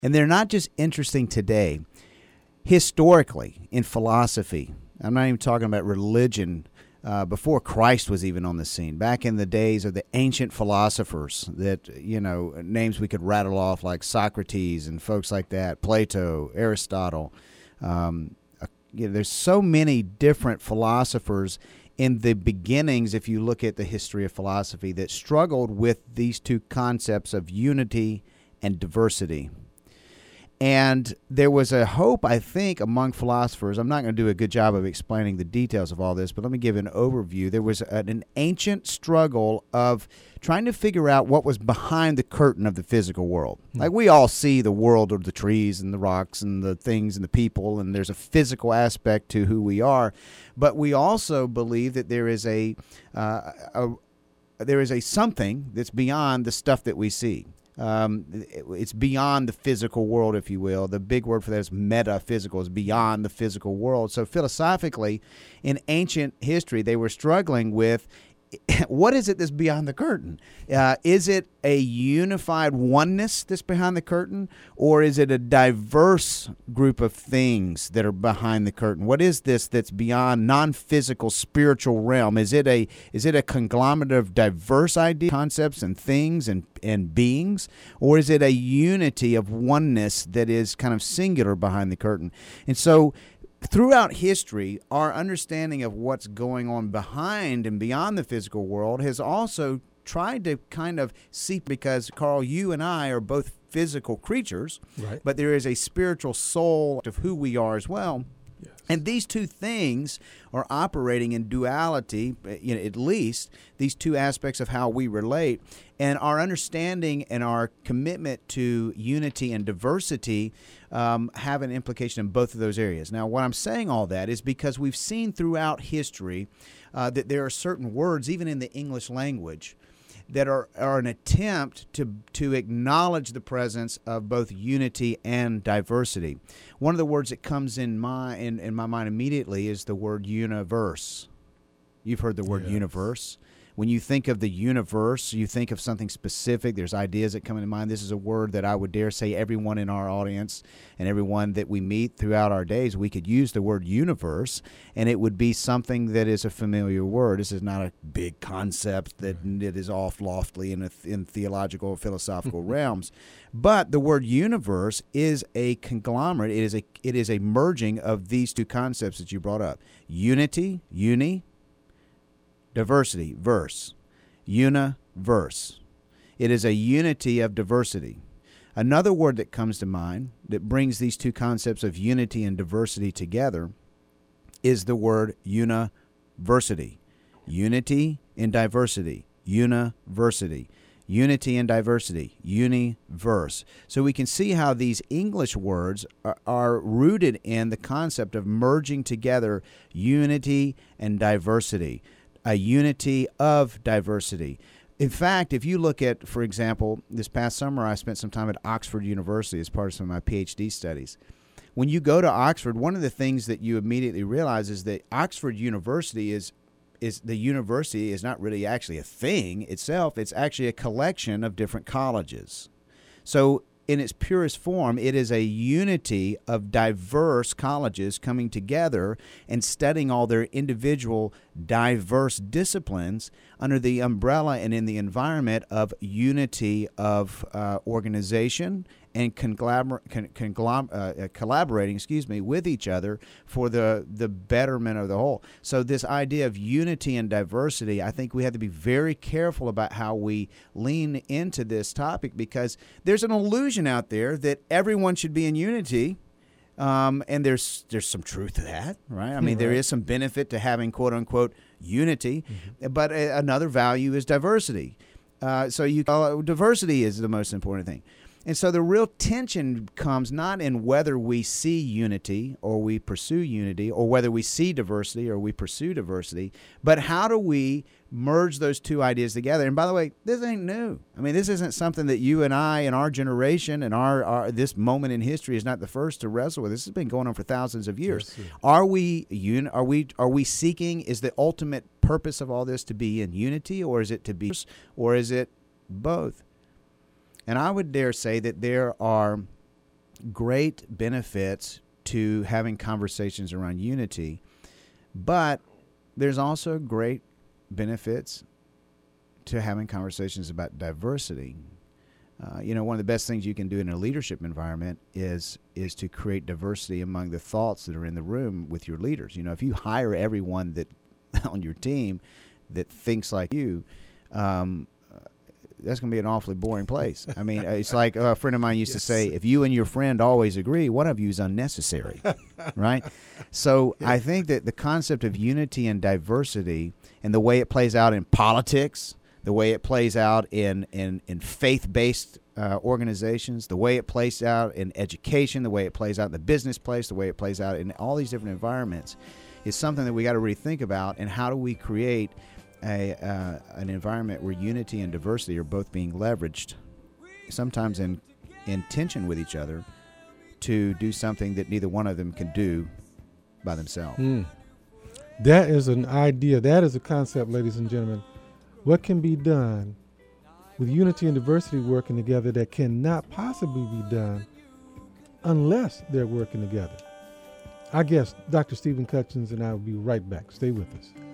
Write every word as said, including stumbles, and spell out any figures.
And they're not just interesting today. Historically, in philosophy, I'm not even talking about religion, uh, before Christ was even on the scene, back in the days of the ancient philosophers that, you know, names we could rattle off like Socrates and folks like that, Plato, Aristotle. Um, uh, you know, there's so many different philosophers in the beginnings, if you look at the history of philosophy, that struggled with these two concepts of unity and diversity. And there was a hope, I think, among philosophers. I'm not going to do a good job of explaining the details of all this, but let me give an overview. There was an, an ancient struggle of trying to figure out what was behind the curtain of the physical world. Hmm. Like, we all see the world of the trees and the rocks and the things and the people, and there's a physical aspect to who we are. But we also believe that there is a, uh, a there is a something that's beyond the stuff that we see. Um, it's beyond the physical world, if you will. The big word for that is metaphysical, is beyond the physical world. So philosophically, in ancient history, they were struggling with what is it that's beyond the curtain? Uh, is it a unified oneness that's behind the curtain, or is it a diverse group of things that are behind the curtain? What is this that's beyond non-physical spiritual realm? Is it a is it a conglomerate of diverse ideas, concepts, and things and, and beings, or is it a unity of oneness that is kind of singular behind the curtain? And so throughout history, our understanding of what's going on behind and beyond the physical world has also tried to kind of see, because, Carl, you and I are both physical creatures, right, but there is a spiritual soul of who we are as well. Yes. And these two things are operating in duality, you know, at least these two aspects of how we relate. And our understanding and our commitment to unity and diversity um, have an implication in both of those areas. Now, what I'm saying all that is because we've seen throughout history uh, that there are certain words, even in the English language, that are, are an attempt to to acknowledge the presence of both unity and diversity. One of the words that comes in my in, in my mind immediately is the word universe. You've heard the word Yes. universe. When you think of the universe, you think of something specific. There's ideas that come into mind. This is a word that I would dare say everyone in our audience and everyone that we meet throughout our days, we could use the word universe, and it would be something that is a familiar word. This is not a big concept that, that is off loftily in, a, in theological or philosophical realms. But the word universe is a conglomerate. It is a, it is a merging of these two concepts that you brought up. Unity, uni, diversity, verse, universe. It is a unity of diversity. Another word that comes to mind that brings these two concepts of unity and diversity together is the word university. Unity in diversity, university. Unity and diversity, universe. So we can see how these English words are, are rooted in the concept of merging together unity and diversity. A unity of diversity. In fact, if you look at, for example, this past summer I spent some time at Oxford University as part of some of my PhD studies. When you go to Oxford, one of the things that you immediately realize is that Oxford University is is the university is not really actually a thing itself. It's actually a collection of different colleges. So in its purest form, it is a unity of diverse colleges coming together and studying all their individual diverse disciplines under the umbrella and in the environment of unity of uh, organization and conglabor- con- conglom- uh, uh, collaborating, excuse me, with each other for the, the betterment of the whole. So this idea of unity and diversity, I think we have to be very careful about how we lean into this topic, because there's an illusion out there that everyone should be in unity. Um, and there's there's some truth to that, right? I mean, right. there is some benefit to having quote unquote unity, mm-hmm. but a, another value is diversity. Uh, so you uh, diversity is the most important thing. And so the real tension comes not in whether we see unity or we pursue unity, or whether we see diversity or we pursue diversity, but how do we merge those two ideas together? And by the way, this ain't new. I mean, this isn't something that you and I in our generation and our, our this moment in history is not the first to wrestle with. This has been going on for thousands of years. Yes, are we un, are we are we seeking, is the ultimate purpose of all this to be in unity, or is it to be, or is it both? And I would dare say that there are great benefits to having conversations around unity, but there's also great benefits to having conversations about diversity. Uh, you know, one of the best things you can do in a leadership environment is is to create diversity among the thoughts that are in the room with your leaders. You know, if you hire everyone that on your team that thinks like you, um, that's going to be an awfully boring place. I mean, it's like a friend of mine used yes. to say, if you and your friend always agree, one of you is unnecessary, right? So yeah. I think that the concept of unity and diversity and the way it plays out in politics, the way it plays out in, in, in faith-based uh, organizations, the way it plays out in education, the way it plays out in the business place, the way it plays out in all these different environments is something that we got to really think about. And how do we create a uh, an environment where unity and diversity are both being leveraged, sometimes in, in tension with each other, to do something that neither one of them can do by themselves. Mm. That is an idea. That is a concept, ladies and gentlemen. What can be done with unity and diversity working together that cannot possibly be done unless they're working together? Our guest, Doctor Stephen Cutchins, and I will be right back. Stay with us.